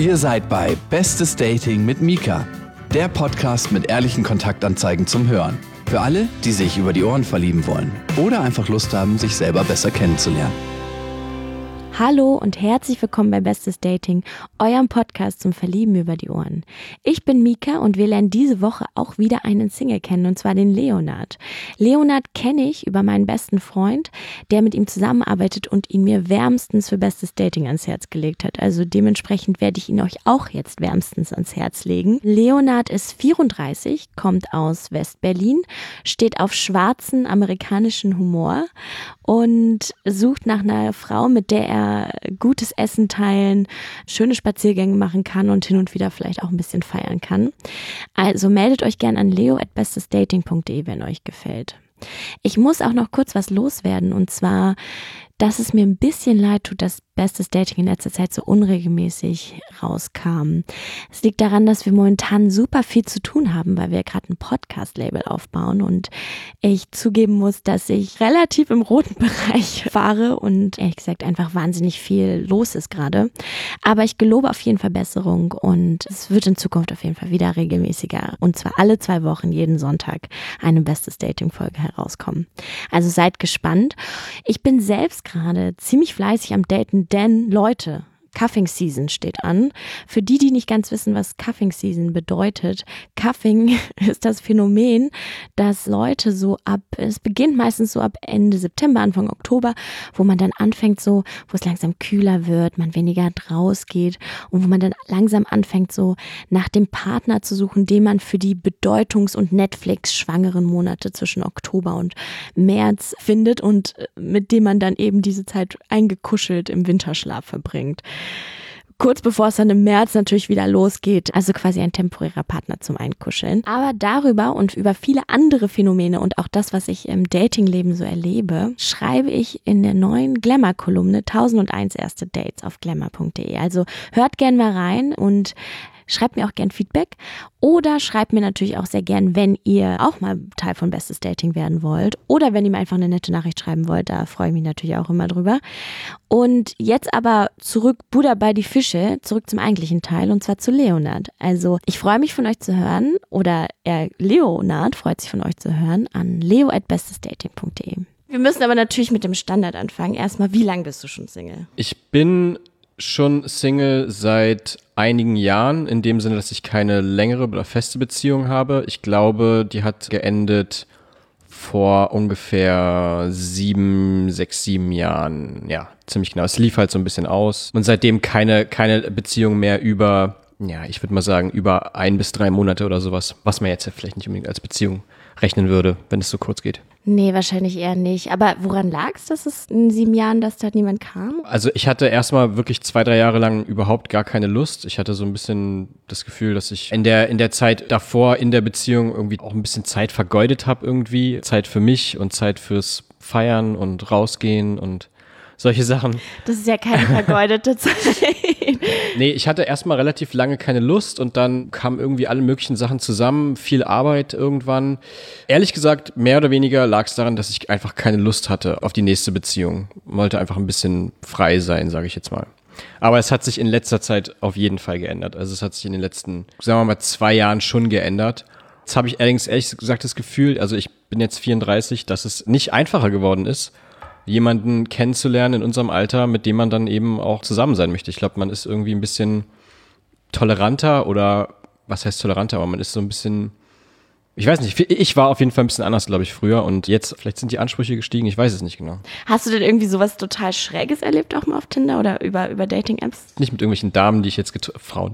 Ihr seid bei Bestes Dating mit Mika, der Podcast mit ehrlichen Kontaktanzeigen zum Hören. Für alle, die sich über die Ohren verlieben wollen oder einfach Lust haben, sich selber besser kennenzulernen. Hallo und herzlich willkommen bei Bestes Dating, eurem Podcast zum Verlieben über die Ohren. Ich bin Mika und wir lernen diese Woche auch wieder einen Single kennen, und zwar den Leonard. Leonard kenne ich über meinen besten Freund, der mit ihm zusammenarbeitet und ihn mir wärmstens für Bestes Dating ans Herz gelegt hat. Also dementsprechend werde ich ihn euch auch jetzt wärmstens ans Herz legen. Leonard ist 34, kommt aus West-Berlin, steht auf schwarzen amerikanischen Humor und sucht nach einer Frau, mit der er gutes Essen teilen, schöne Spaziergänge machen kann und hin und wieder vielleicht auch ein bisschen feiern kann. Also meldet euch gern an leo@bestesdating.de, wenn euch gefällt. Ich muss auch noch kurz was loswerden, und zwar, dass es mir ein bisschen leid tut, dass Bestes Dating in letzter Zeit so unregelmäßig rauskam. Es liegt daran, dass wir momentan super viel zu tun haben, weil wir gerade ein Podcast-Label aufbauen und ich zugeben muss, dass ich relativ im roten Bereich fahre und ehrlich gesagt einfach wahnsinnig viel los ist gerade. Aber ich gelobe auf jeden Fall Besserung und es wird in Zukunft auf jeden Fall wieder regelmäßiger, und zwar alle 2 Wochen, jeden Sonntag, eine Bestes Dating-Folge herauskommen. Also seid gespannt. Ich bin selbst gerade ziemlich fleißig am Daten, denn Leute, Cuffing Season steht an. Für die, die nicht ganz wissen, was Cuffing Season bedeutet: Cuffing ist das Phänomen, dass Leute es beginnt meistens so ab Ende September, Anfang Oktober, wo man dann anfängt wo es langsam kühler wird, man weniger rausgeht und wo man dann langsam anfängt nach dem Partner zu suchen, den man für die Bedeutungs- und Netflix-schwangeren Monate zwischen Oktober und März findet und mit dem man dann eben diese Zeit eingekuschelt im Winterschlaf verbringt. Kurz bevor es dann im März natürlich wieder losgeht, also quasi ein temporärer Partner zum Einkuscheln. Aber darüber und über viele andere Phänomene und auch das, was ich im Datingleben so erlebe, schreibe ich in der neuen Glamour-Kolumne 1001 erste Dates auf glamour.de. Also hört gern mal rein und schreibt mir auch gern Feedback oder schreibt mir natürlich auch sehr gern, wenn ihr auch mal Teil von Bestes Dating werden wollt oder wenn ihr mir einfach eine nette Nachricht schreiben wollt, da freue ich mich natürlich auch immer drüber. Und jetzt aber zurück, Buddha bei die Fische, zurück zum eigentlichen Teil, und zwar zu Leonard. Also ich freue mich von euch zu hören, oder Leonard freut sich von euch zu hören, an leo@bestesdating.de. Wir müssen aber natürlich mit dem Standard anfangen. Erstmal, wie lange bist du schon Single? Ich bin schon Single seit einigen Jahren, in dem Sinne, dass ich keine längere oder feste Beziehung habe. Ich glaube, die hat geendet vor ungefähr 6, 7 Jahren. Ja, ziemlich genau. Es lief halt so ein bisschen aus. Und seitdem keine Beziehung mehr über, ich würde mal sagen, über 1 bis 3 Monate oder sowas. Was man jetzt ja vielleicht nicht unbedingt als Beziehung rechnen würde, wenn es so kurz geht. Nee, wahrscheinlich eher nicht. Aber woran lag es, dass es in 7 Jahren, dass da niemand kam? Also ich hatte erstmal wirklich 2, 3 Jahre lang überhaupt gar keine Lust. Ich hatte so ein bisschen das Gefühl, dass ich in der Zeit davor in der Beziehung irgendwie auch ein bisschen Zeit vergeudet habe irgendwie. Zeit für mich und Zeit fürs Feiern und Rausgehen und solche Sachen. Das ist ja keine vergeudete Zeit. Nee, ich hatte erstmal relativ lange keine Lust und dann kamen irgendwie alle möglichen Sachen zusammen, viel Arbeit irgendwann. Ehrlich gesagt, mehr oder weniger lag es daran, dass ich einfach keine Lust hatte auf die nächste Beziehung. Wollte einfach ein bisschen frei sein, sage ich jetzt mal. Aber es hat sich in letzter Zeit auf jeden Fall geändert. Also es hat sich in den letzten, sagen wir mal, 2 Jahren schon geändert. Jetzt habe ich allerdings ehrlich gesagt das Gefühl, also ich bin jetzt 34, dass es nicht einfacher geworden ist, jemanden kennenzulernen in unserem Alter, mit dem man dann eben auch zusammen sein möchte. Ich glaube, man ist irgendwie ein bisschen toleranter, oder was heißt toleranter, aber man ist so ein bisschen, ich weiß nicht, ich war auf jeden Fall ein bisschen anders, glaube ich, früher, und jetzt, vielleicht sind die Ansprüche gestiegen, ich weiß es nicht genau. Hast du denn irgendwie sowas total Schräges erlebt, auch mal auf Tinder oder über Dating-Apps? Nicht mit irgendwelchen Damen, die ich jetzt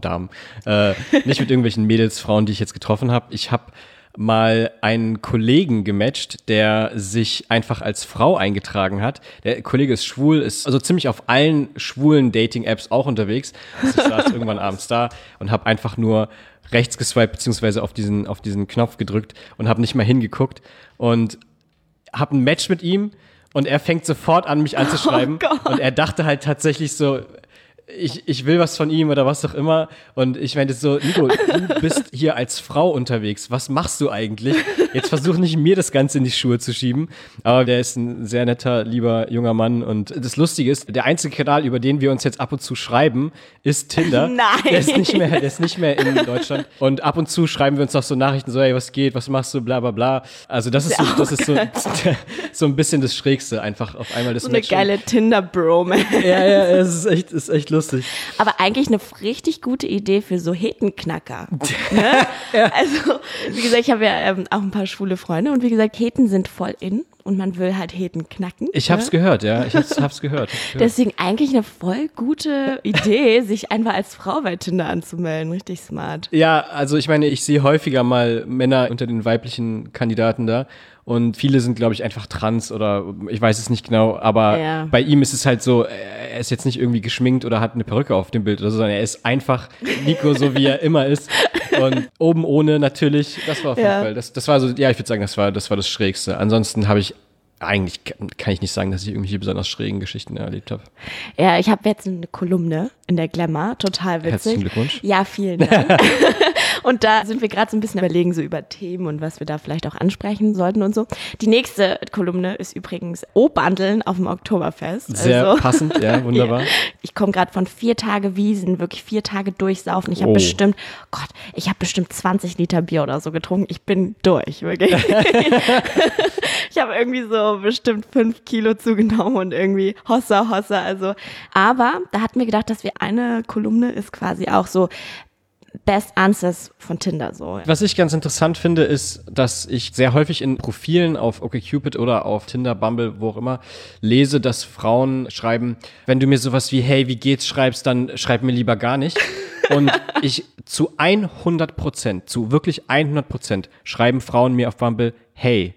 nicht mit irgendwelchen Mädels, Frauen, die ich jetzt getroffen habe. Ich habe mal einen Kollegen gematcht, der sich einfach als Frau eingetragen hat. Der Kollege ist schwul, ist also ziemlich auf allen schwulen Dating-Apps auch unterwegs. Also ich saß irgendwann abends da und habe einfach nur rechts geswiped, beziehungsweise auf diesen Knopf gedrückt und habe nicht mal hingeguckt und habe ein Match mit ihm und er fängt sofort an, mich anzuschreiben. Und er dachte halt tatsächlich so, ich will was von ihm oder was auch immer. Und ich meinte so, Nico, du bist hier als Frau unterwegs. Was machst du eigentlich? Jetzt versuch nicht mir das Ganze in die Schuhe zu schieben. Aber der ist ein sehr netter, lieber junger Mann. Und das Lustige ist, der einzige Kanal, über den wir uns jetzt ab und zu schreiben, ist Tinder. Nein. Der ist nicht mehr in Deutschland. Und ab und zu schreiben wir uns noch so Nachrichten, so, hey, was geht, was machst du, bla bla bla. Also das ist so ein bisschen das Schrägste, einfach auf einmal das So eine Matchen. geile Tinder-Bro-Man. Ja, es ist echt lustig. Aber eigentlich eine richtig gute Idee für so Hetenknacker. Ne? Ja. Also, wie gesagt, ich habe ja auch ein paar schwule Freunde und wie gesagt, Heten sind voll in und man will halt Heten knacken. Ich hab's gehört, ja. Ich hab's gehört. Deswegen eigentlich eine voll gute Idee, sich einfach als Frau bei Tinder anzumelden. Richtig smart. Ja, also ich meine, ich sehe häufiger mal Männer unter den weiblichen Kandidaten da. Und viele sind, glaube ich, einfach trans oder ich weiß es nicht genau, aber bei ihm ist es halt so, er ist jetzt nicht irgendwie geschminkt oder hat eine Perücke auf dem Bild oder so, sondern er ist einfach Nico, so wie er immer ist. Und oben ohne natürlich, das war auf jeden Fall, das war so, ja, ich würde sagen, das war das Schrägste. Ansonsten habe ich eigentlich, kann ich nicht sagen, dass ich irgendwelche besonders schrägen Geschichten erlebt habe. Ja, ich habe jetzt eine Kolumne in der Glamour, total witzig. Herzlichen Glückwunsch. Ja, vielen Dank. Und da sind wir gerade so ein bisschen überlegen, so über Themen und was wir da vielleicht auch ansprechen sollten und so. Die nächste Kolumne ist übrigens O-Bandeln auf dem Oktoberfest. Sehr passend, ja, wunderbar. Ja. Ich komme gerade von 4 Tage Wiesn, wirklich 4 Tage durchsaufen. Ich habe bestimmt 20 Liter Bier oder so getrunken. Ich bin durch, wirklich. Ich habe irgendwie so bestimmt 5 Kilo zugenommen und irgendwie Hossa, also. Aber da hatten wir gedacht, dass wir eine Kolumne ist quasi auch so Best Answers von Tinder so. Was ich ganz interessant finde, ist, dass ich sehr häufig in Profilen auf OkCupid oder auf Tinder, Bumble, wo auch immer, lese, dass Frauen schreiben, wenn du mir sowas wie hey, wie geht's schreibst, dann schreib mir lieber gar nicht. Und ich zu 100%, zu wirklich 100% schreiben Frauen mir auf Bumble, hey,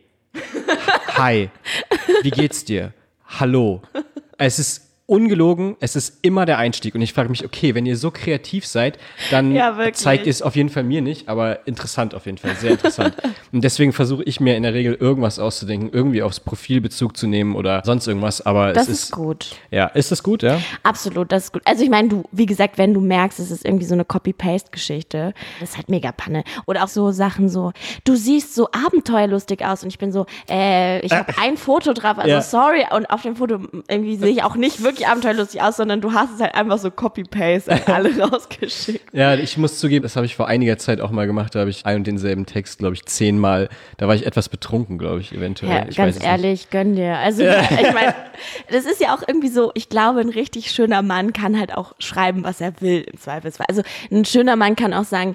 hi, wie geht's dir? Hallo. Es ist ungelogen, es ist immer der Einstieg. Und ich frage mich, okay, wenn ihr so kreativ seid, dann zeigt ihr es auf jeden Fall mir nicht, aber interessant auf jeden Fall, sehr interessant. Und deswegen versuche ich mir in der Regel irgendwas auszudenken, irgendwie aufs Profil Bezug zu nehmen oder sonst irgendwas, aber das ist gut. Ja, ist das gut, ja? Absolut, das ist gut. Also ich meine, wie gesagt, wenn du merkst, es ist irgendwie so eine Copy-Paste-Geschichte, das ist halt mega Panne. Oder auch so Sachen so, du siehst so abenteuerlustig aus und ich bin so, ich habe ein Foto drauf, also sorry, und auf dem Foto irgendwie sehe ich auch nicht wirklich abenteuerlustig aus, sondern du hast es halt einfach so Copy-Paste an alle rausgeschickt. Ja, ich muss zugeben, das habe ich vor einiger Zeit auch mal gemacht, da habe ich ein und denselben Text, glaube ich, 10-mal, da war ich etwas betrunken, glaube ich, eventuell. Ja, ich ganz ehrlich, gönn dir. Also ich meine, das ist ja auch irgendwie so, ich glaube, ein richtig schöner Mann kann halt auch schreiben, was er will, im Zweifelsfall. Also ein schöner Mann kann auch sagen,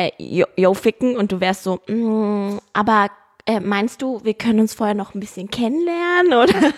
yo, ficken, und du wärst so, aber meinst du, wir können uns vorher noch ein bisschen kennenlernen, oder?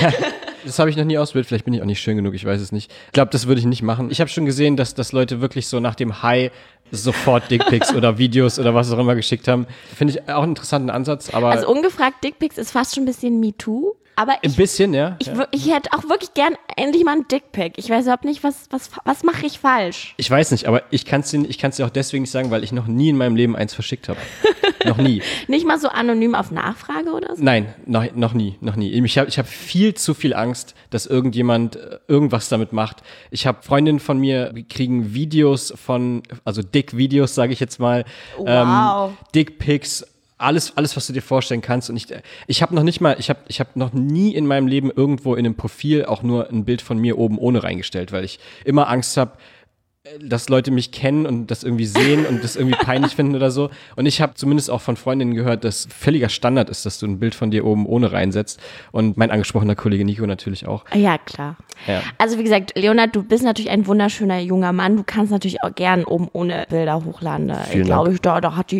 Das habe ich noch nie ausprobiert, vielleicht bin ich auch nicht schön genug, ich weiß es nicht. Ich glaube, das würde ich nicht machen. Ich habe schon gesehen, dass Leute wirklich so nach dem Hi sofort Dickpics oder Videos oder was auch immer geschickt haben. Finde ich auch einen interessanten Ansatz, aber... Also ungefragt Dickpics ist fast schon ein bisschen MeToo. Aber ein bisschen, ja. Ich hätte auch wirklich gern endlich mal einen Dickpic. Ich weiß überhaupt nicht, was mache ich falsch? Ich weiß nicht, aber ich kann es dir auch deswegen nicht sagen, weil ich noch nie in meinem Leben eins verschickt habe. Noch nie. Nicht mal so anonym auf Nachfrage oder so? Nein, noch nie. Ich hab viel zu viel Angst, dass irgendjemand irgendwas damit macht. Ich habe Freundinnen von mir, die kriegen Videos also Dick-Videos, sage ich jetzt mal. Wow. Dickpics, alles, was du dir vorstellen kannst. Und ich habe noch nie in meinem Leben irgendwo in einem Profil auch nur ein Bild von mir oben ohne reingestellt, weil ich immer Angst habe, dass Leute mich kennen und das irgendwie sehen und das irgendwie peinlich finden oder so. Und ich habe zumindest auch von Freundinnen gehört, dass völliger Standard ist, dass du ein Bild von dir oben ohne reinsetzt. Und mein angesprochener Kollege Nico natürlich auch. Ja, klar. Ja. Also wie gesagt, Leonard, du bist natürlich ein wunderschöner junger Mann. Du kannst natürlich auch gern oben ohne Bilder hochladen. Ich glaube, da hat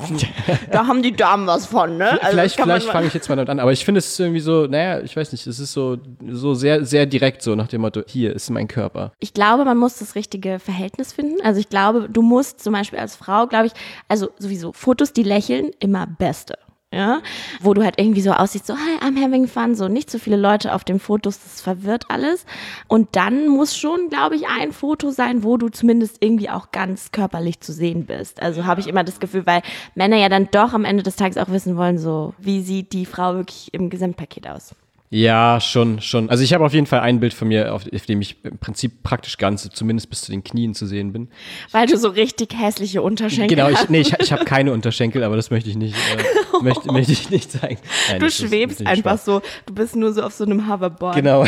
da haben die Damen was von, ne? Also vielleicht fange ich jetzt mal damit an. Aber ich finde, es ist irgendwie so, naja, ich weiß nicht, es ist so sehr, sehr direkt so nach dem Motto, hier ist mein Körper. Ich glaube, man muss das richtige Verhältnis finden. Also ich glaube, du musst zum Beispiel als Frau, glaube ich, also sowieso Fotos, die lächeln, immer beste. Ja, wo du halt irgendwie so aussiehst, so, hi, I'm having fun, so nicht so viele Leute auf den Fotos, das verwirrt alles. Und dann muss schon, glaube ich, ein Foto sein, wo du zumindest irgendwie auch ganz körperlich zu sehen bist. Also habe ich immer das Gefühl, weil Männer ja dann doch am Ende des Tages auch wissen wollen, so, wie sieht die Frau wirklich im Gesamtpaket aus. Ja, schon. Also ich habe auf jeden Fall ein Bild von mir, auf dem ich im Prinzip praktisch ganz, zumindest bis zu den Knien zu sehen bin. Weil du so richtig hässliche Unterschenkel hast. Genau, ich habe keine Unterschenkel, aber das möchte ich nicht, möchte ich nicht zeigen. Nein, du schwebst einfach so, du bist nur so auf so einem Hoverboard. Genau.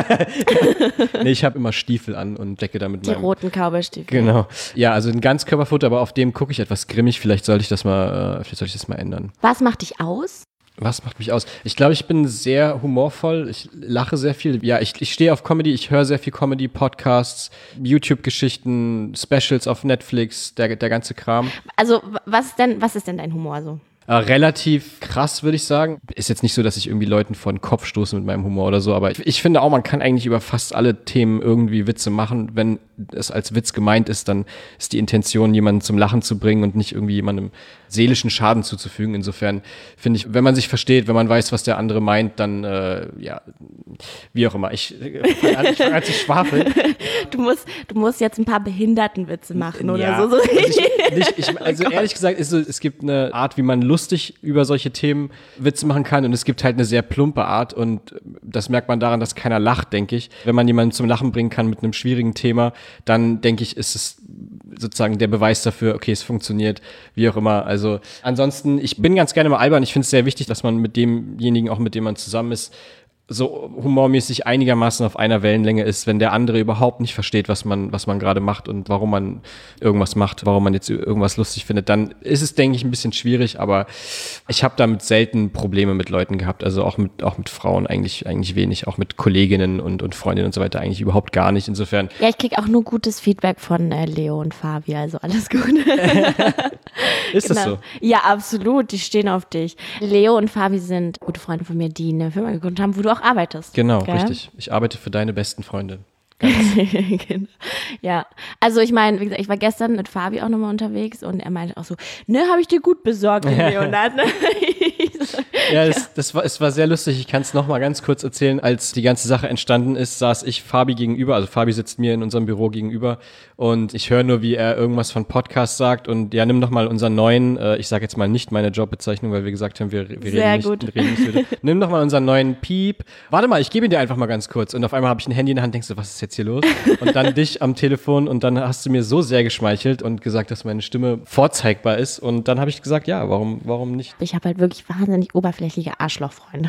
Nee, ich habe immer Stiefel an und decke damit die roten Cowboy-Stiefel. Genau. Ja, also ein Ganzkörperfoto, aber auf dem gucke ich etwas grimmig. Vielleicht sollte ich das mal ändern. Was macht dich aus? Was macht mich aus? Ich glaube, ich bin sehr humorvoll. Ich lache sehr viel. Ja, ich stehe auf Comedy. Ich höre sehr viel Comedy, Podcasts, YouTube-Geschichten, Specials auf Netflix, der ganze Kram. Also, was ist denn dein Humor so? Relativ krass, würde ich sagen. Ist jetzt nicht so, dass ich irgendwie Leuten vor den Kopf stoße mit meinem Humor oder so, aber ich finde auch, man kann eigentlich über fast alle Themen irgendwie Witze machen. Wenn es als Witz gemeint ist, dann ist die Intention, jemanden zum Lachen zu bringen und nicht irgendwie jemandem seelischen Schaden zuzufügen. Insofern finde ich, wenn man sich versteht, wenn man weiß, was der andere meint, dann, ja, wie auch immer. Ich fange an zu schwafeln. Du musst jetzt ein paar Behindertenwitze machen oder ja, so. Also ehrlich gesagt, ist so, es gibt eine Art, wie man lustig über solche Themen Witze machen kann und es gibt halt eine sehr plumpe Art und das merkt man daran, dass keiner lacht, denke ich. Wenn man jemanden zum Lachen bringen kann mit einem schwierigen Thema, dann denke ich, ist es sozusagen der Beweis dafür, okay, es funktioniert, wie auch immer. Also ansonsten, ich bin ganz gerne mal albern. Ich finde es sehr wichtig, dass man mit demjenigen, auch mit dem man zusammen ist, so humormäßig einigermaßen auf einer Wellenlänge ist, wenn der andere überhaupt nicht versteht, was man gerade macht und warum man irgendwas macht, warum man jetzt irgendwas lustig findet, dann ist es, denke ich, ein bisschen schwierig, aber ich habe damit selten Probleme mit Leuten gehabt, also auch mit Frauen eigentlich wenig, auch mit Kolleginnen und Freundinnen und so weiter eigentlich überhaupt gar nicht, insofern. Ja, ich kriege auch nur gutes Feedback von Leo und Fabi, also alles gut. Ist das so? Ja, absolut, die stehen auf dich. Leo und Fabi sind gute Freunde von mir, die eine Firma gegründet haben, wo du auch arbeitest. Genau, gell? Richtig. Ich arbeite für deine besten Freunde. Genau. Ja, also ich meine, wie gesagt, ich war gestern mit Fabi auch nochmal unterwegs und er meinte auch so, ne, habe ich dir gut besorgt, Leonard. Ja, es war sehr lustig. Ich kann es nochmal ganz kurz erzählen. Als die ganze Sache entstanden ist, saß ich Fabi gegenüber, also Fabi sitzt mir in unserem Büro gegenüber und ich höre nur, wie er irgendwas von Podcast sagt und ja, nimm doch mal unseren neuen, ich sage jetzt mal nicht meine Jobbezeichnung, weil wir gesagt haben, wir reden nicht wieder. Nimm doch mal unseren neuen Piep. Warte mal, ich gebe ihn dir einfach mal ganz kurz und auf einmal habe ich ein Handy in der Hand, denkst du, was ist jetzt hier los? Und dann dich am Telefon und dann hast du mir so sehr geschmeichelt und gesagt, dass meine Stimme vorzeigbar ist und dann habe ich gesagt, ja, warum nicht? Ich habe halt wirklich wahnsinnig oberflächliche Arschlochfreunde.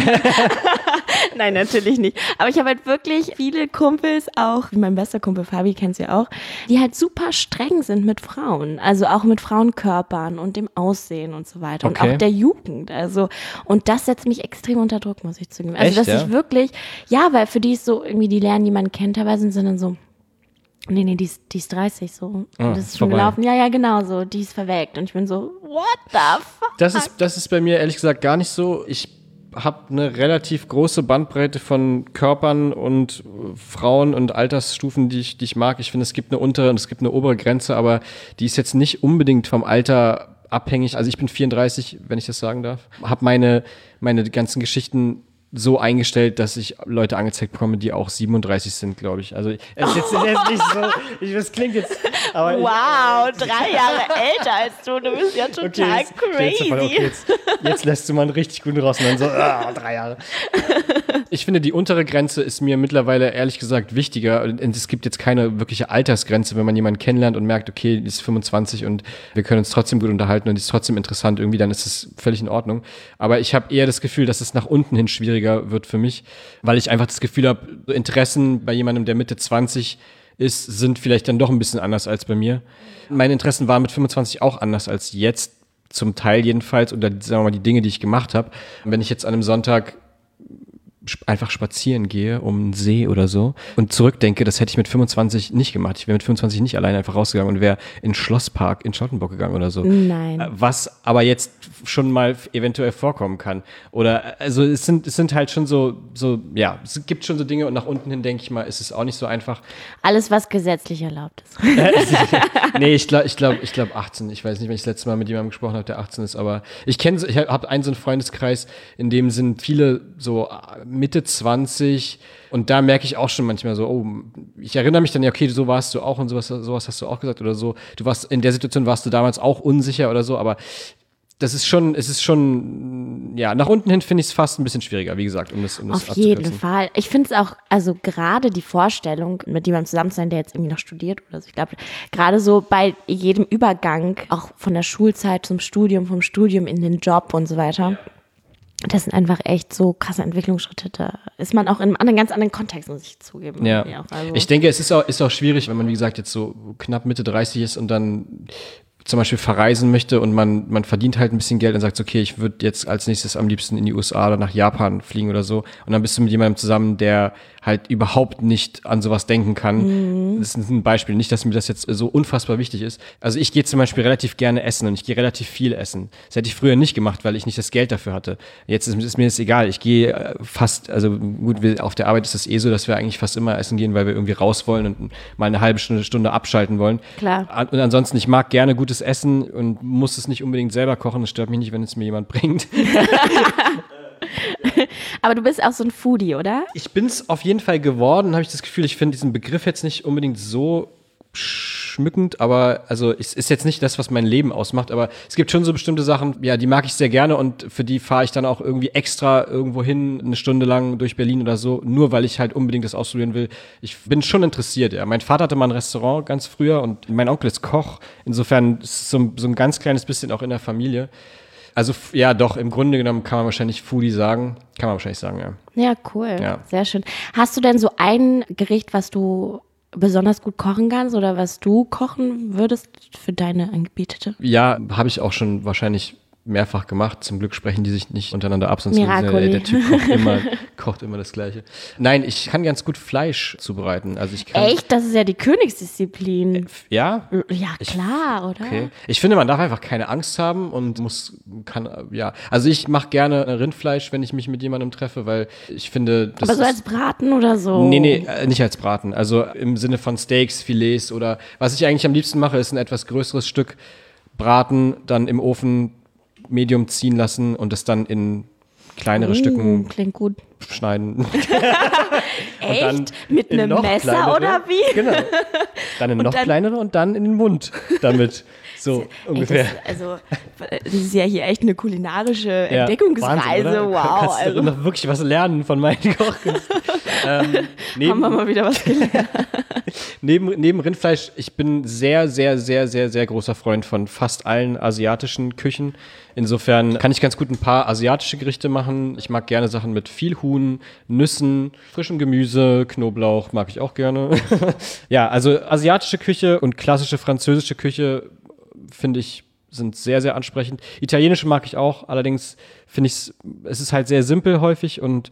Nein, natürlich nicht. Aber ich habe halt wirklich viele Kumpels, auch mein bester Kumpel Fabi, kennst du ja auch, die halt super streng sind mit Frauen. Also auch mit Frauenkörpern und dem Aussehen und so weiter. Okay. Und auch der Jugend. Also, und das setzt mich extrem unter Druck, muss ich zugeben. Also, Echt, dass ja? ich wirklich, ja, weil für die ist so irgendwie, die lernen, die man kennt, teilweise sind dann so, nee, die ist 30 so. Das ist schon vorbei. gelaufen. Ja, genau so. Die ist verwelkt. Und ich bin so, what the fuck? Das ist bei mir ehrlich gesagt gar nicht so. Ich habe eine relativ große Bandbreite von Körpern und Frauen und Altersstufen, die ich mag. Ich finde, es gibt eine untere und es gibt eine obere Grenze, aber die ist jetzt nicht unbedingt vom Alter abhängig. Also ich bin 34, wenn ich das sagen darf. Habe meine ganzen Geschichten so eingestellt, dass ich Leute angezeigt bekomme, die auch 37 sind, glaube ich. Also es ist jetzt nicht so, das klingt jetzt, aber wow, 3 Jahre älter als du bist ja total crazy. Jetzt lässt du mal einen richtig guten raus und dann so, 3 Jahre. Ich finde, die untere Grenze ist mir mittlerweile ehrlich gesagt wichtiger und es gibt jetzt keine wirkliche Altersgrenze, wenn man jemanden kennenlernt und merkt, okay, die ist 25 und wir können uns trotzdem gut unterhalten und die ist trotzdem interessant irgendwie, dann ist es völlig in Ordnung. Aber ich habe eher das Gefühl, dass es nach unten hin schwieriger wird für mich, weil ich einfach das Gefühl habe, Interessen bei jemandem, der Mitte 20 ist, sind vielleicht dann doch ein bisschen anders als bei mir. Meine Interessen waren mit 25 auch anders als jetzt, zum Teil jedenfalls, oder sagen wir mal die Dinge, die ich gemacht habe. Wenn ich jetzt an einem Sonntag einfach spazieren gehe um einen See oder so und zurückdenke, das hätte ich mit 25 nicht gemacht. Ich wäre mit 25 nicht alleine einfach rausgegangen und wäre in den Schlosspark in Charlottenburg gegangen oder so. Nein. Was aber jetzt schon mal eventuell vorkommen kann. Oder, also es sind halt schon so, ja, es gibt schon so Dinge und nach unten hin, denke ich mal, ist es auch nicht so einfach. Alles, was gesetzlich erlaubt ist. Nee, ich glaube 18. Ich weiß nicht, wenn ich das letzte Mal mit jemandem gesprochen habe, der 18 ist, aber ich habe einen so einen Freundeskreis, in dem sind viele so Mitte 20 und da merke ich auch schon manchmal so, oh, ich erinnere mich dann ja, okay, so warst du auch und sowas hast du auch gesagt oder so. In der Situation warst du damals auch unsicher oder so, aber es ist schon, ja, nach unten hin finde ich es fast ein bisschen schwieriger, wie gesagt, um das Auf jeden Fall. Ich finde es auch, also gerade die Vorstellung, mit jemandem zusammen zu sein, der jetzt irgendwie noch studiert oder so, ich glaube, gerade so bei jedem Übergang, auch von der Schulzeit zum Studium, vom Studium in den Job und so weiter, das sind einfach echt so krasse Entwicklungsschritte. Da ist man auch in einem ganz anderen Kontext, muss ich zugeben. Ja, also. Ich denke, es ist auch schwierig, wenn man, wie gesagt, jetzt so knapp Mitte 30 ist und dann zum Beispiel verreisen möchte und man verdient halt ein bisschen Geld und sagt, okay, ich würde jetzt als nächstes am liebsten in die USA oder nach Japan fliegen oder so. Und dann bist du mit jemandem zusammen, der halt überhaupt nicht an sowas denken kann. Das ist ein Beispiel, nicht, dass mir das jetzt so unfassbar wichtig ist. Also ich gehe zum Beispiel relativ gerne essen und ich gehe relativ viel essen. Das hätte ich früher nicht gemacht, weil ich nicht das Geld dafür hatte. Jetzt ist mir das egal. Ich gehe fast, also gut, auf der Arbeit ist das so, dass wir eigentlich fast immer essen gehen, weil wir irgendwie raus wollen und mal eine halbe Stunde abschalten wollen. Klar. Und ansonsten, ich mag gerne gutes Essen und muss es nicht unbedingt selber kochen. Das stört mich nicht, wenn es mir jemand bringt. Aber du bist auch so ein Foodie, oder? Ich bin es auf jeden Fall geworden, habe ich das Gefühl. Ich finde diesen Begriff jetzt nicht unbedingt so schmückend, aber also es ist jetzt nicht das, was mein Leben ausmacht, aber es gibt schon so bestimmte Sachen, ja, die mag ich sehr gerne und für die fahre ich dann auch irgendwie extra irgendwo hin, eine Stunde lang durch Berlin oder so, nur weil ich halt unbedingt das ausprobieren will. Ich bin schon interessiert, ja. Mein Vater hatte mal ein Restaurant ganz früher und mein Onkel ist Koch, insofern ist es so ein ganz kleines bisschen auch in der Familie. Also ja, doch, im Grunde genommen kann man wahrscheinlich Foodie sagen. Kann man wahrscheinlich sagen, ja. Ja, cool. Ja. Sehr schön. Hast du denn so ein Gericht, was du besonders gut kochen kannst oder was du kochen würdest für deine Angebetete? Ja, habe ich auch schon wahrscheinlich mehrfach gemacht. Zum Glück sprechen die sich nicht untereinander ab, sonst der Typ kocht immer das Gleiche. Nein, ich kann ganz gut Fleisch zubereiten. Also ich kann, echt? Das ist ja die Königsdisziplin. Ja? Ja, klar, oder? Okay. Ich finde, man darf einfach keine Angst haben und ja. Also ich mache gerne Rindfleisch, wenn ich mich mit jemandem treffe, weil ich finde, das aber so als Braten oder so? Nee, nicht als Braten. Also im Sinne von Steaks, Filets oder was ich eigentlich am liebsten mache, ist ein etwas größeres Stück braten, dann im Ofen Medium ziehen lassen und das dann in kleinere Stücken klingt gut. schneiden. Echt? Dann mit einem Messer kleinere, oder wie? Genau. Dann in noch kleinere und dann in den Mund damit. So ungefähr. Das ist ja hier echt eine kulinarische Entdeckungsreise. Wahnsinn, wow. Du kannst noch wirklich was lernen von meinen Kochkünsten. Haben wir mal wieder was gelernt. Neben Rindfleisch, ich bin sehr, sehr, sehr, sehr, sehr großer Freund von fast allen asiatischen Küchen. Insofern kann ich ganz gut ein paar asiatische Gerichte machen. Ich mag gerne Sachen mit viel Huhn, Nüssen, frischem Gemüse, Knoblauch mag ich auch gerne. Ja, also asiatische Küche und klassische französische Küche finde ich sind sehr, sehr ansprechend. Italienische mag ich auch, allerdings finde ich es ist halt sehr simpel häufig und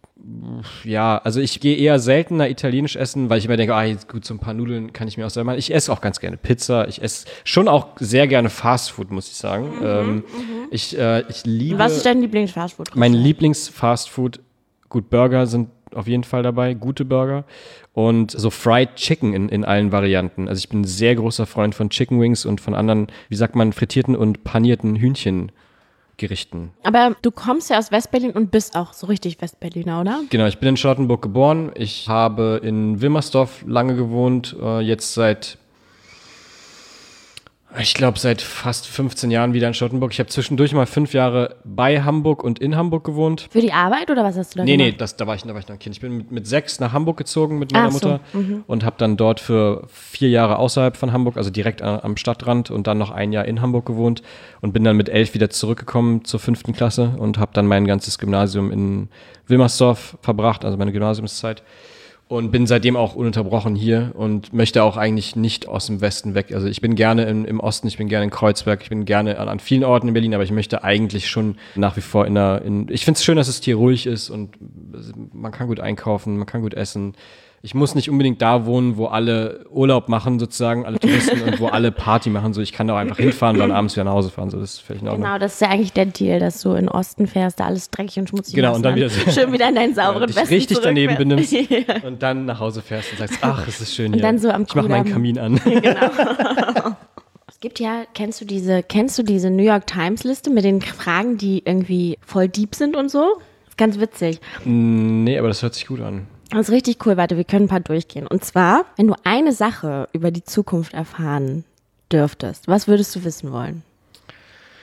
ja, also ich gehe eher seltener italienisch essen, weil ich immer denke, gut, so ein paar Nudeln kann ich mir auch selber machen. Ich esse auch ganz gerne Pizza. Ich esse schon auch sehr gerne Fastfood, muss ich sagen. Ich liebe... Was ist dein Lieblings-Fastfood? Mein Lieblings-Fastfood, gut, Burger sind auf jeden Fall dabei, gute Burger. Und so Fried Chicken in allen Varianten. Also ich bin ein sehr großer Freund von Chicken Wings und von anderen, wie sagt man, frittierten und panierten Hühnchengerichten. Aber du kommst ja aus Westberlin und bist auch so richtig Westberliner, oder? Genau, ich bin in Charlottenburg geboren. Ich habe in Wilmersdorf lange gewohnt, jetzt seit fast 15 Jahren wieder in Charlottenburg. Ich habe zwischendurch mal 5 Jahre bei Hamburg und in Hamburg gewohnt. Für die Arbeit oder was hast du da gemacht? Nee, da war ich noch ein Kind. Ich bin mit 6 nach Hamburg gezogen mit meiner Mutter und habe dann dort für 4 Jahre außerhalb von Hamburg, also direkt am Stadtrand und dann noch ein Jahr in Hamburg gewohnt und bin dann mit 11 wieder zurückgekommen zur 5. Klasse und habe dann mein ganzes Gymnasium in Wilmersdorf verbracht, also meine Gymnasiumszeit. Und bin seitdem auch ununterbrochen hier und möchte auch eigentlich nicht aus dem Westen weg. Also ich bin gerne im Osten, ich bin gerne in Kreuzberg, ich bin gerne an vielen Orten in Berlin, aber ich möchte eigentlich schon nach wie vor ich finde es schön, dass es hier ruhig ist und man kann gut einkaufen, man kann gut essen. Ich muss nicht unbedingt da wohnen, wo alle Urlaub machen sozusagen, alle Touristen und wo alle Party machen. So, ich kann da auch einfach hinfahren und dann abends wieder nach Hause fahren. So, das ist völlig in Ordnung. Genau, das ist ja eigentlich der Deal, dass du in den Osten fährst, da alles dreckig und schmutzig genau, und dann wieder schön wieder in deinen sauberen dich Westen richtig daneben benimmst ja. und dann nach Hause fährst und sagst, ach, es ist schön hier. Und dann so am ich mach meinen Kamin an. Genau. Es gibt ja, kennst du diese New York Times Liste mit den Fragen, die irgendwie voll deep sind und so? Das ist ganz witzig. Nee, aber das hört sich gut an. Das ist richtig cool. Warte, wir können ein paar durchgehen. Und zwar, wenn du eine Sache über die Zukunft erfahren dürftest, was würdest du wissen wollen?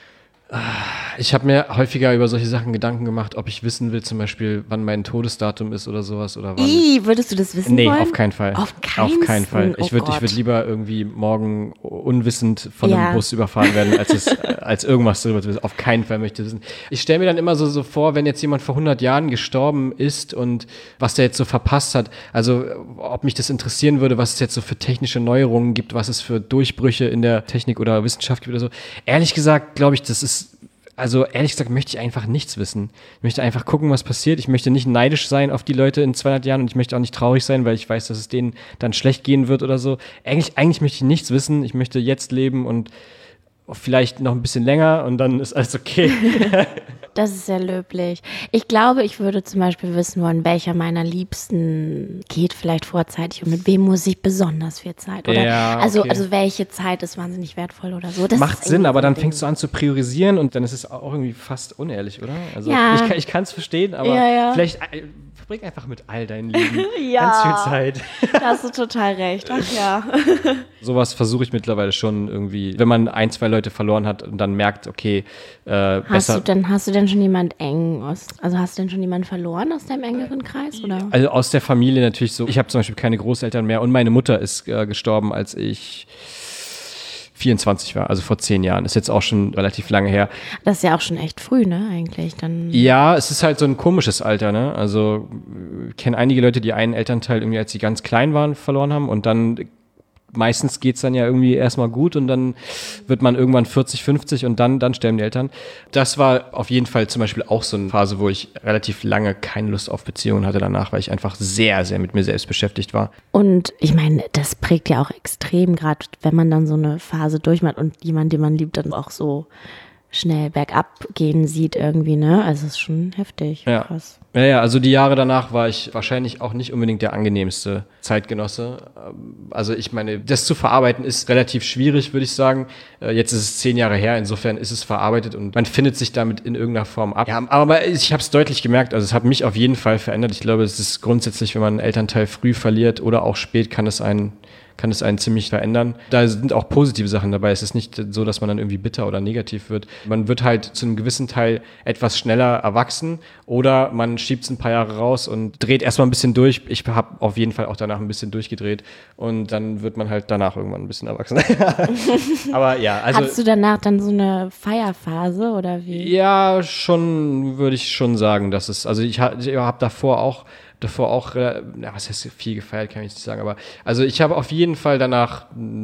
Ich habe mir häufiger über solche Sachen Gedanken gemacht, ob ich wissen will, zum Beispiel, wann mein Todesdatum ist oder sowas. Oder wann. Würdest du das wissen wollen? Nee, auf keinen Fall. Auf keinen Fall. Ich würde lieber irgendwie morgen unwissend von einem Bus überfahren werden, als irgendwas darüber zu wissen. Auf keinen Fall möchte ich wissen. Ich stelle mir dann immer so vor, wenn jetzt jemand vor 100 Jahren gestorben ist und was der jetzt so verpasst hat, also ob mich das interessieren würde, was es jetzt so für technische Neuerungen gibt, was es für Durchbrüche in der Technik oder Wissenschaft gibt oder so. Ehrlich gesagt, glaube ich, ehrlich gesagt möchte ich einfach nichts wissen. Ich möchte einfach gucken, was passiert. Ich möchte nicht neidisch sein auf die Leute in 200 Jahren und ich möchte auch nicht traurig sein, weil ich weiß, dass es denen dann schlecht gehen wird oder so. Eigentlich möchte ich nichts wissen. Ich möchte jetzt leben und vielleicht noch ein bisschen länger und dann ist alles okay. Das ist sehr löblich. Ich glaube, ich würde zum Beispiel wissen wollen, welcher meiner Liebsten geht vielleicht vorzeitig und mit wem muss ich besonders viel Zeit. Oder also welche Zeit ist wahnsinnig wertvoll oder so. Das macht Sinn, aber dann fängst du an zu priorisieren und dann ist es auch irgendwie fast unehrlich, oder? Also ich kann es verstehen, aber vielleicht verbring einfach mit all deinen Lieben ganz viel Zeit. Da hast du total recht. Ach ja. Sowas versuche ich mittlerweile schon irgendwie, wenn man 1, 2 Leute verloren hat und dann merkt, okay, besser. Hast du denn schon jemanden verloren aus deinem engeren Kreis? Oder? Also aus der Familie natürlich so. Ich habe zum Beispiel keine Großeltern mehr und meine Mutter ist gestorben, als ich 24 war, also vor 10 Jahren. Ist jetzt auch schon relativ lange her. Das ist ja auch schon echt früh, ne, eigentlich? Ja, es ist halt so ein komisches Alter, ne? Also ich kenne einige Leute, die einen Elternteil irgendwie, als sie ganz klein waren, verloren haben und dann meistens geht's dann ja irgendwie erstmal gut und dann wird man irgendwann 40, 50 und dann sterben die Eltern. Das war auf jeden Fall zum Beispiel auch so eine Phase, wo ich relativ lange keine Lust auf Beziehungen hatte danach, weil ich einfach sehr, sehr mit mir selbst beschäftigt war. Und ich meine, das prägt ja auch extrem, gerade wenn man dann so eine Phase durchmacht und jemand, den man liebt, dann auch so schnell bergab gehen sieht irgendwie, ne? Also es ist schon heftig. Ja. Krass. Ja, also die Jahre danach war ich wahrscheinlich auch nicht unbedingt der angenehmste Zeitgenosse. Also ich meine, das zu verarbeiten ist relativ schwierig, würde ich sagen. Jetzt ist es 10 Jahre her, insofern ist es verarbeitet und man findet sich damit in irgendeiner Form ab. Ja, aber ich habe es deutlich gemerkt, also es hat mich auf jeden Fall verändert. Ich glaube, es ist grundsätzlich, wenn man einen Elternteil früh verliert oder auch spät, kann es einen ziemlich verändern. Da sind auch positive Sachen dabei. Es ist nicht so, dass man dann irgendwie bitter oder negativ wird. Man wird halt zu einem gewissen Teil etwas schneller erwachsen oder man schiebt es ein paar Jahre raus und dreht erstmal ein bisschen durch. Ich habe auf jeden Fall auch danach ein bisschen durchgedreht und dann wird man halt danach irgendwann ein bisschen erwachsen. Aber ja, also... Hattest du danach dann so eine Feierphase oder wie? Ja, schon, würde ich schon sagen, dass es... Also ich habe davor auch, was heißt viel gefeiert, kann ich nicht sagen, aber also ich habe auf jeden Fall danach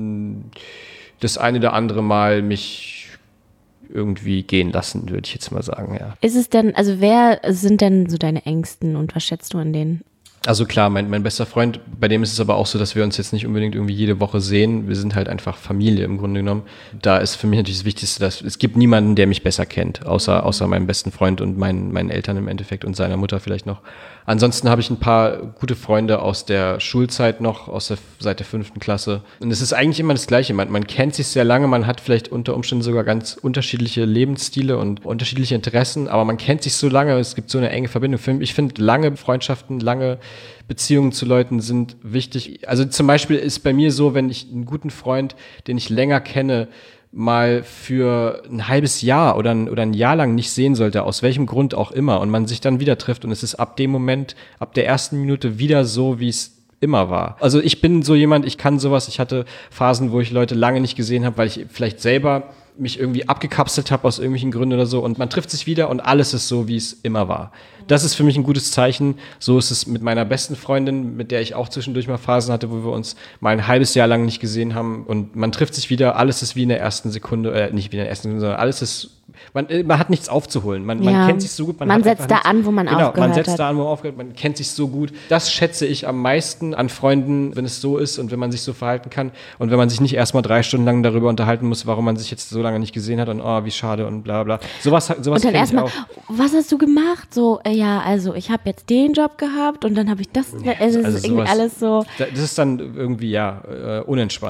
das eine oder andere Mal mich irgendwie gehen lassen, würde ich jetzt mal sagen, ja. Ist es denn, also wer sind denn so deine Ängsten und was schätzt du an denen? Also klar, mein bester Freund, bei dem ist es aber auch so, dass wir uns jetzt nicht unbedingt irgendwie jede Woche sehen. Wir sind halt einfach Familie im Grunde genommen. Da ist für mich natürlich das Wichtigste, dass es gibt niemanden, der mich besser kennt, außer meinem besten Freund und meinen Eltern im Endeffekt und seiner Mutter vielleicht noch. Ansonsten habe ich ein paar gute Freunde aus der Schulzeit noch, seit der 5. Klasse. Und es ist eigentlich immer das Gleiche. Man kennt sich sehr lange, man hat vielleicht unter Umständen sogar ganz unterschiedliche Lebensstile und unterschiedliche Interessen, aber man kennt sich so lange, es gibt so eine enge Verbindung. Ich finde, lange Freundschaften, lange Beziehungen zu Leuten sind wichtig. Also zum Beispiel ist bei mir so, wenn ich einen guten Freund, den ich länger kenne, mal für ein halbes Jahr oder ein Jahr lang nicht sehen sollte, aus welchem Grund auch immer, und man sich dann wieder trifft und es ist ab dem Moment, ab der ersten Minute wieder so, wie es immer war. Also ich bin so jemand, ich kann sowas, ich hatte Phasen, wo ich Leute lange nicht gesehen habe, weil ich vielleicht selber mich irgendwie abgekapselt habe aus irgendwelchen Gründen oder so, und man trifft sich wieder und alles ist so, wie es immer war. Das ist für mich ein gutes Zeichen. So ist es mit meiner besten Freundin, mit der ich auch zwischendurch mal Phasen hatte, wo wir uns mal ein halbes Jahr lang nicht gesehen haben und man trifft sich wieder, alles ist wie in der ersten Sekunde, nicht wie in der ersten Sekunde, sondern alles ist, man hat nichts aufzuholen. Man kennt sich so gut. Man setzt da an, wo man aufgehört hat. Genau, man setzt da an, wo man aufgehört hat. Man kennt sich so gut. Das schätze ich am meisten an Freunden, wenn es so ist und wenn man sich so verhalten kann und wenn man sich nicht erstmal 3 Stunden lang darüber unterhalten muss, warum man sich jetzt so lange nicht gesehen hat und oh, wie schade und bla bla. Sowas und dann erstmal, was hast du gemacht? So, ja, also ich habe jetzt den Job gehabt und dann habe ich das. Es ist irgendwie alles so. Das ist dann irgendwie, unentspannt.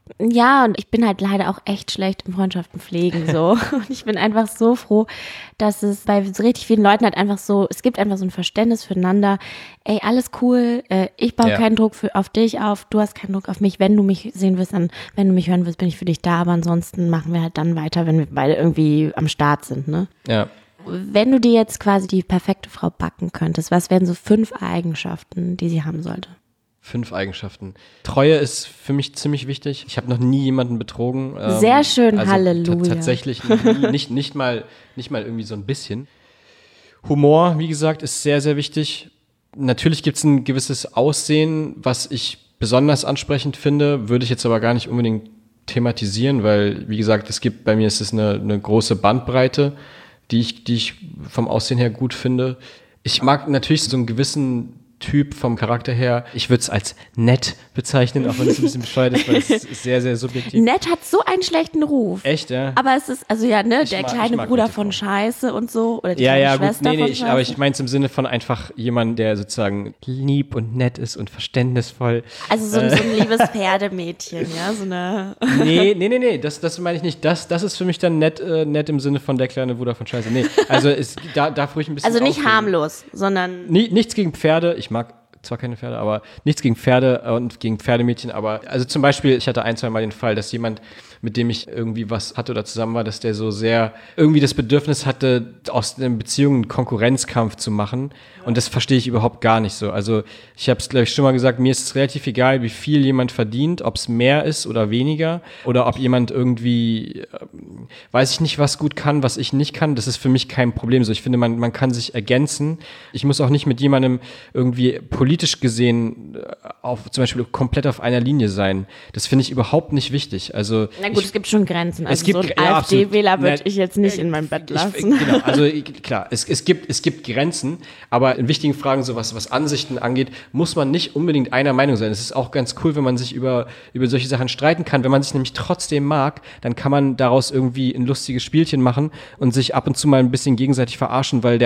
Ja, und ich bin halt leider auch echt schlecht im Freundschaften pflegen, so. Und ich bin einfach so froh, dass es bei so richtig vielen Leuten halt einfach so, es gibt einfach so ein Verständnis füreinander. Ey, alles cool, ich baue keinen Druck auf dich auf, du hast keinen Druck auf mich. Wenn du mich sehen willst, dann, wenn du mich hören willst, bin ich für dich da. Aber ansonsten machen wir halt dann weiter, wenn wir beide irgendwie am Start sind, ne? Ja. Wenn du dir jetzt quasi die perfekte Frau backen könntest, was wären so 5 Eigenschaften, die sie haben sollte? 5 Eigenschaften. Treue ist für mich ziemlich wichtig. Ich habe noch nie jemanden betrogen. Sehr schön, also Halleluja. Tatsächlich nicht mal irgendwie so ein bisschen. Humor, wie gesagt, ist sehr, sehr wichtig. Natürlich gibt es ein gewisses Aussehen, was ich besonders ansprechend finde, würde ich jetzt aber gar nicht unbedingt thematisieren, weil, wie gesagt, bei mir ist es eine große Bandbreite, die ich vom Aussehen her gut finde. Ich mag natürlich so einen gewissen Typ vom Charakter her. Ich würde es als nett bezeichnen, auch wenn es ein bisschen bescheuert ist, weil es ist sehr, sehr subjektiv. Nett hat so einen schlechten Ruf. Echt, ja? Aber es ist, also ja, ne, der kleine Bruder von Scheiße und so. Oder die kleine Schwester von Scheiße. Aber ich meine es im Sinne von einfach jemand, der sozusagen lieb und nett ist und verständnisvoll. Also so ein liebes Pferdemädchen, ja, so eine... Nee, das meine ich nicht. Das ist für mich dann nett im Sinne von der kleine Bruder von Scheiße. Nee, also darf ruhig ein bisschen Also nicht aufregen. harmlos, sondern... Nichts gegen Pferde, ich mag zwar keine Pferde, aber nichts gegen Pferde und gegen Pferdemädchen, aber also zum Beispiel, ich hatte 1-2 Mal den Fall, dass jemand, mit dem ich irgendwie was hatte oder zusammen war, dass der so sehr irgendwie das Bedürfnis hatte, aus einer Beziehung einen Konkurrenzkampf zu machen und das verstehe ich überhaupt gar nicht so. Also ich habe es, glaube ich, schon mal gesagt, mir ist es relativ egal, wie viel jemand verdient, ob es mehr ist oder weniger oder ob jemand irgendwie, weiß ich nicht, was gut kann, was ich nicht kann, das ist für mich kein Problem. So, ich finde, man kann sich ergänzen. Ich muss auch nicht mit jemandem irgendwie politisch gesehen zum Beispiel komplett auf einer Linie sein. Das finde ich überhaupt nicht wichtig. Also na gut, es gibt schon Grenzen. Also so ein AfD-Wähler würde ich jetzt nicht in mein Bett lassen. Genau, also klar, es gibt Grenzen, aber in wichtigen Fragen, so was Ansichten angeht, muss man nicht unbedingt einer Meinung sein. Es ist auch ganz cool, wenn man sich über solche Sachen streiten kann. Wenn man sich nämlich trotzdem mag, dann kann man daraus irgendwie ein lustiges Spielchen machen und sich ab und zu mal ein bisschen gegenseitig verarschen, weil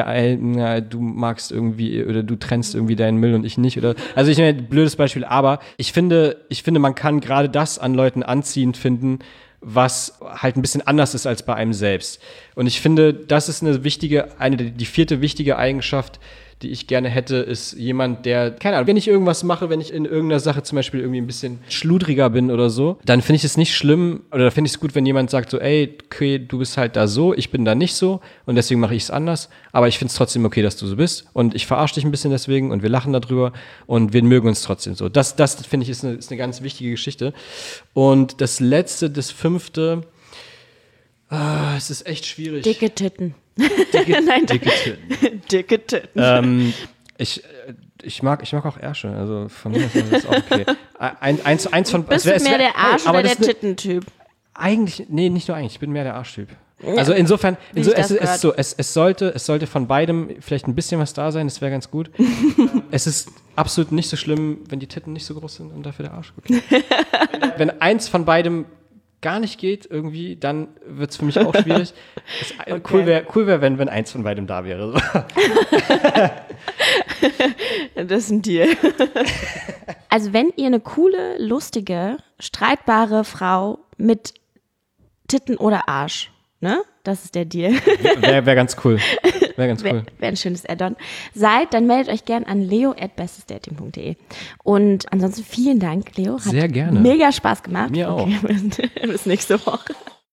du magst irgendwie oder du trennst irgendwie deinen Müll und ich nicht. Also ich meine, blödes Beispiel, aber ich finde, man kann gerade das an Leuten anziehend finden, was halt ein bisschen anders ist als bei einem selbst. Und ich finde, das ist die 4. wichtige Eigenschaft, die ich gerne hätte, ist jemand, der, keine Ahnung, wenn ich irgendwas mache, wenn ich in irgendeiner Sache zum Beispiel irgendwie ein bisschen schludriger bin oder so, dann finde ich es nicht schlimm oder finde ich es gut, wenn jemand sagt so, ey, okay, du bist halt da so, ich bin da nicht so und deswegen mache ich es anders, aber ich finde es trotzdem okay, dass du so bist und ich verarsche dich ein bisschen deswegen und wir lachen darüber und wir mögen uns trotzdem so. Das finde ich ist eine ganz wichtige Geschichte. Und das 5. Es ist echt schwierig. Dicke Titten. Nein, dicke Titten. Dicke Titten. Ich mag auch Ärsche, also von mir ist das auch okay. Eins von... Bist du mehr der Arsch oder der Tittentyp? Eigentlich, nee, nicht nur eigentlich, ich bin mehr der Arschtyp. Also insofern, es sollte von beidem vielleicht ein bisschen was da sein, das wäre ganz gut. Es ist absolut nicht so schlimm, wenn die Titten nicht so groß sind und dafür der Arsch gut. Wenn eins von beidem gar nicht geht irgendwie, dann wird es für mich auch schwierig. Okay. Cool wär, wenn eins von beidem da wäre. Das ist ein Deal. Also wenn ihr eine coole, lustige, streitbare Frau mit Titten oder Arsch, ne? Das ist der Deal. Wär ganz cool. Wäre ein schönes Add-on. Dann meldet euch gern an leo@bestesdating.de. Und ansonsten vielen Dank, Leo. Sehr gerne. Mega Spaß gemacht. Mir auch. Bis nächste Woche.